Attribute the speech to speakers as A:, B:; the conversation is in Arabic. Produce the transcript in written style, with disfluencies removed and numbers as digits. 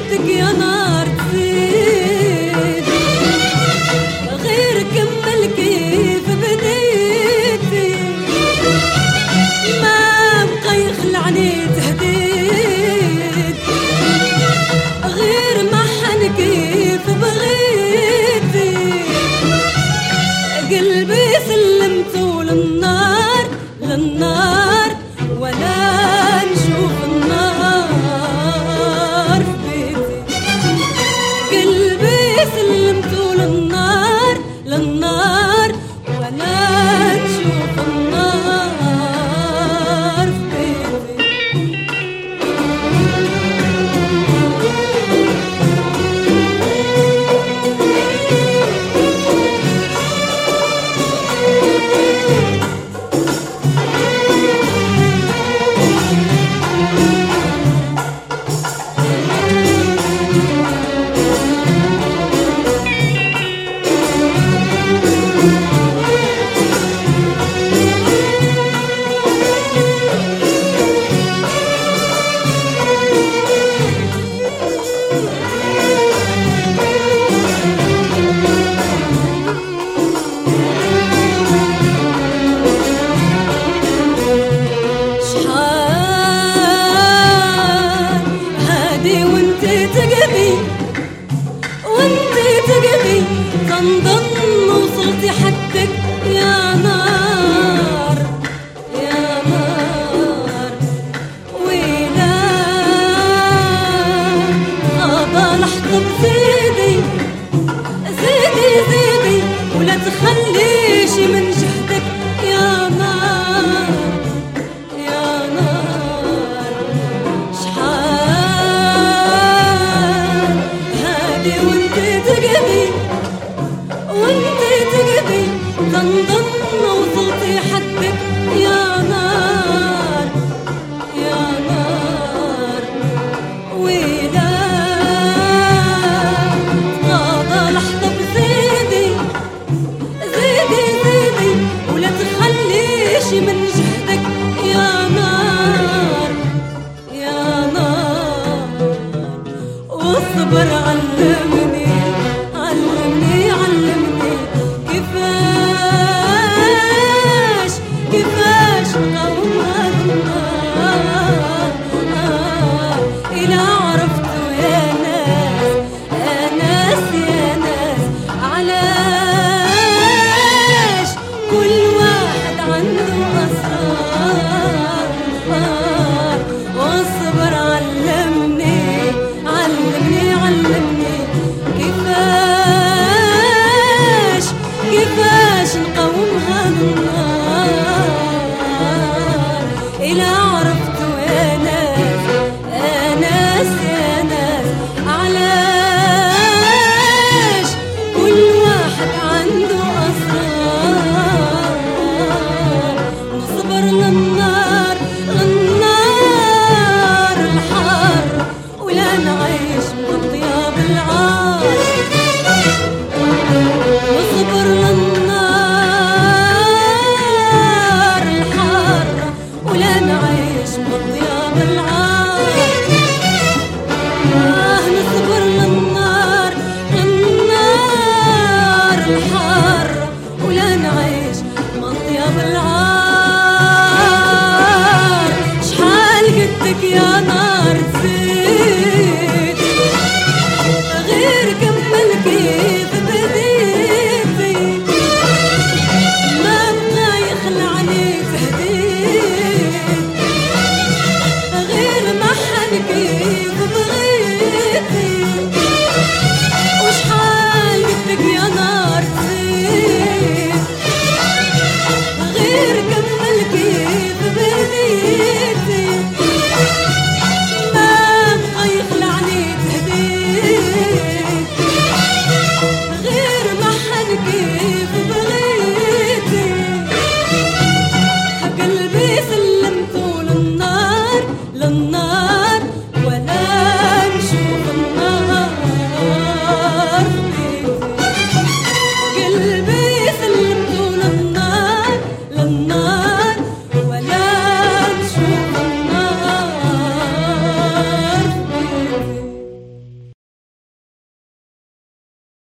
A: حدك يا نار تزيد، غير كمل كيف بديتي، ما بقى يخلعني تهديد، غير ما حن كيف بغيتي، قلبي سلمته للنار للنار ولا نشوف النار في بيتي، قلبي سلمته للنار للنار ولا نشوف النار في بيتي. تنضن وصلتي حدك يا نار يا نار، ويلا غابة لحظة بزيدي زيدي زيدي، ولا تخليش من جهدك يا نار يا نار. شحال هادي وانت تقبي وانت تقبي، تنضن وصلتي حدك يا نار يا نار، ويلا غابة لحظة بزيدي زيدي زيدي، ولا تخليش من جهدك يا نار يا نار. واصبر علمني علمني علمني كيفاش كيفاش نقاوم النار، إلا عرفتوا يا ناس يا ناس علاش كل واحد عنده أسرار. واصبر علمني علمني علمني كيفاش كيفاش نقاوم هذا النار، إلا عرفتوا يا ناس يا ناس علاش كل واحد عنده أسرار. نصبر للنار للنار الحار، ولا نعيش مغطية بالعار. نصبر للنار الحار، ولا نعيش مغطية بالعار. نصبر للنار